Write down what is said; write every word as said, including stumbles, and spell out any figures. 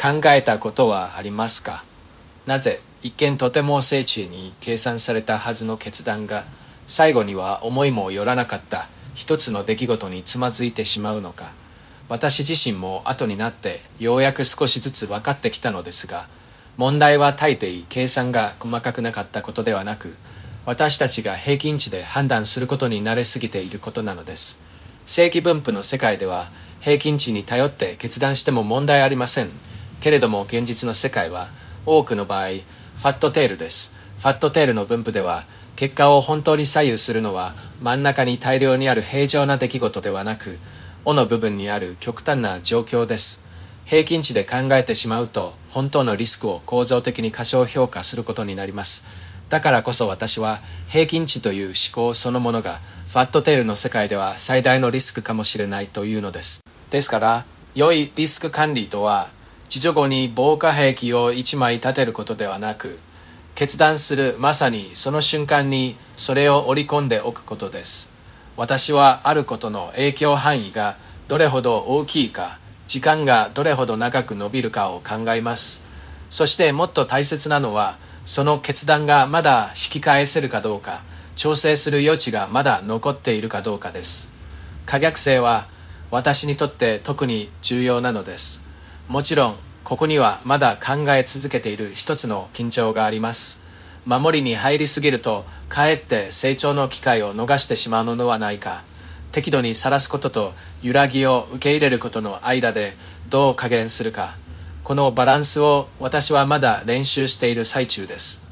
考えたことはありますか？なぜ一見とても精緻に計算されたはずの決断が最後には思いもよらなかった一つの出来事につまずいてしまうのか。私自身も後になってようやく少しずつ分かってきたのですが、問題は大抵計算が細かくなかったことではなく、私たちが平均値で判断することに慣れすぎていることなのです。正規分布の世界では平均値に頼って決断しても問題ありません。けれども現実の世界は多くの場合ファットテールです。ファットテールの分布では結果を本当に左右するのは真ん中に大量にある平常な出来事ではなく、尾の部分にある極端な状況です。平均値で考えてしまうと本当のリスクを構造的に過小評価することになります。だからこそ私は平均値という思考そのものがファットテールの世界では最大のリスクかもしれないというのです。ですから良いリスク管理とは自助後に防火壁を一枚立てることではなく、決断するまさにその瞬間にそれを織り込んでおくことです。私はあることの影響範囲がどれほど大きいか、時間がどれほど長く伸びるかを考えます。そしてもっと大切なのは、その決断がまだ引き返せるかどうか、調整する余地がまだ残っているかどうかです。可逆性は私にとって特に重要なのです。もちろんここにはまだ考え続けている一つの緊張があります。守りに入りすぎるとかえって成長の機会を逃してしまうのではないか。適度にさらすことと揺らぎを受け入れることの間でどう加減するか。このバランスを私はまだ練習している最中です。